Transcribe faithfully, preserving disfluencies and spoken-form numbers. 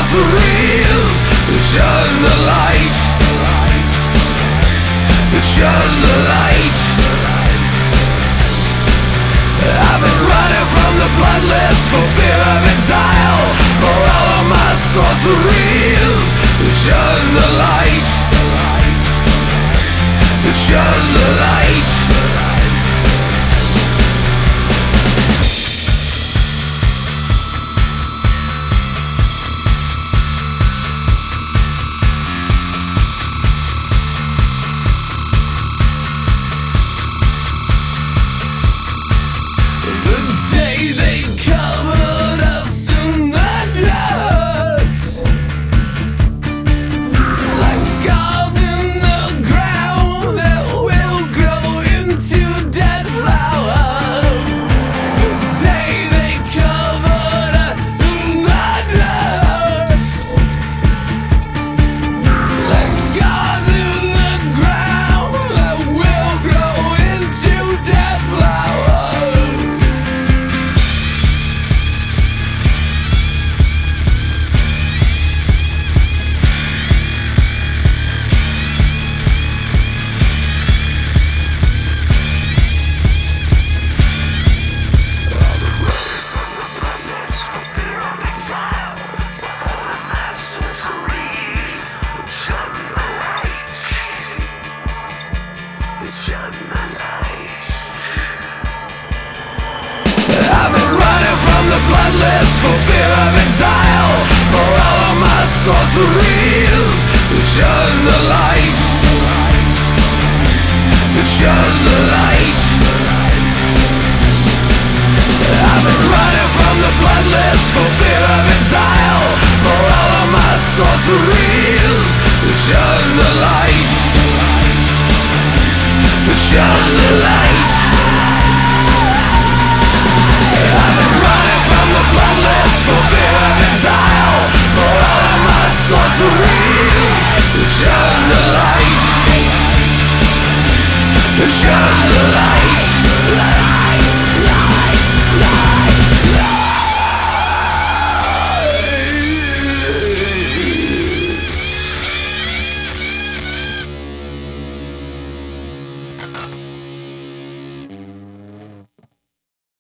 sorceries. Shine the light. Shine the light. I've been running from the bloodless for fear of exile. For all of my sorceries. Shine the light. Shine the light. I've been running from the bloodless for fear of exile. For all of my sorceries. Shine the light. Shine the light. I've been running from the bloodless for fear of exile. For all of my sorceries. Shine the light. Shine the light. I've been running from the bloodless for fear of exile. For all of my sorceries. Shine the light. Shine the light.